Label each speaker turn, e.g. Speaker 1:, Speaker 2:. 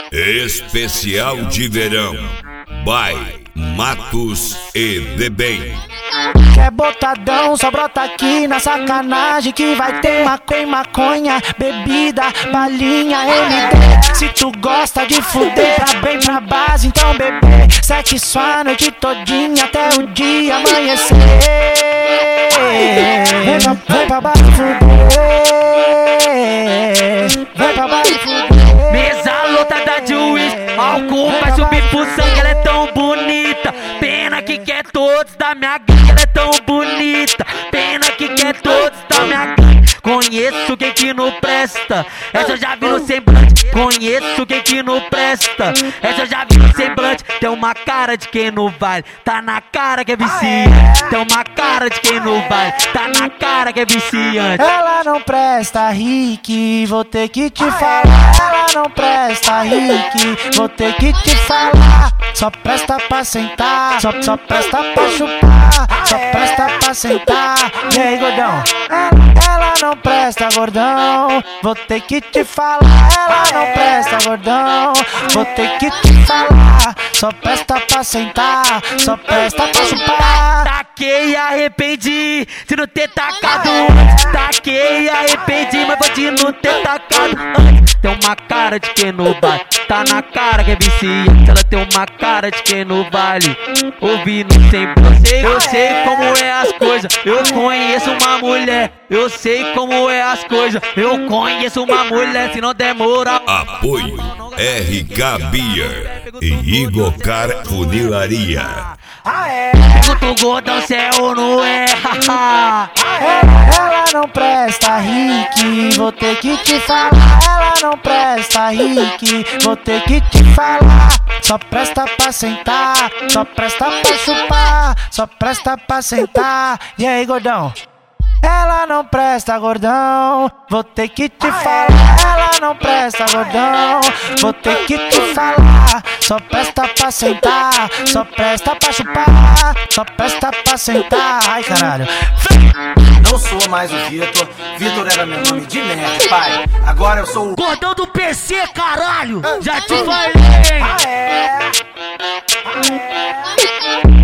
Speaker 1: Especial de verão, by Matos e The Bem.
Speaker 2: Quer botadão, só brota aqui na sacanagem que vai ter maconha, bebida, balinha, MD. Se tu gosta de fuder pra bem pra base, então bebê, sexo a noite todinha até o dia amanhecer. Vem pra base fuder, vem pra base fuder.
Speaker 3: Mesa lotada de uísque, álcool vai subir pro sangue, ela é tão bonita. Pena que quer todos da minha gangue, ela é tão bonita. Pena que quer todos da minha gangue. Conheço quem que não presta, essa eu já vi no semblante. Conheço quem que não presta, essa eu já vi no semblante. Tem uma cara de quem não vale, tá na cara que é viciante. Tem uma cara de quem não vale, tá na cara que é viciante.
Speaker 2: Ela não presta, Rick, vou ter que te falar. Ela não presta, Rick, vou ter que te falar. Só presta pra sentar, só presta pra chupar, só presta pra sentar. E aí, gordão? Ela não presta, gordão, vou ter que te falar. Ela não presta, gordão, vou ter que te falar. Só presta pra sentar, só presta pra chupar.
Speaker 3: Taquei e arrependi de não ter tacado antes. Taquei e arrependi, mas vou de não ter tacado antes. Tem uma cara de quem não vale, tá na cara que é viciante. Ela tem uma cara de quem não vale, ouvindo sempre. Eu sei como é as coisas, eu conheço uma mulher. Eu sei como é as coisas, eu conheço uma mulher. Se não demora.
Speaker 1: Apoio RK Beer e Igor Car Funilaria.
Speaker 3: Pergunta o gordão se é ou não é.
Speaker 2: Ela não presta, Rick, vou ter que te falar. Ela não presta, Rick, vou ter que te falar. Só presta pra sentar, só presta pra chupar, só presta pra sentar. E aí, gordão? Ela não presta, gordão, vou ter que te falar. Ela não presta, gordão, vou ter que te falar. Só presta pra sentar, só presta pra chupar, só presta pra sentar. Ai, caralho.
Speaker 4: Não sou mais o Vitor, Vitor era meu nome de merda, pai. Agora eu sou o
Speaker 3: Gordão do PC, caralho, já te falei.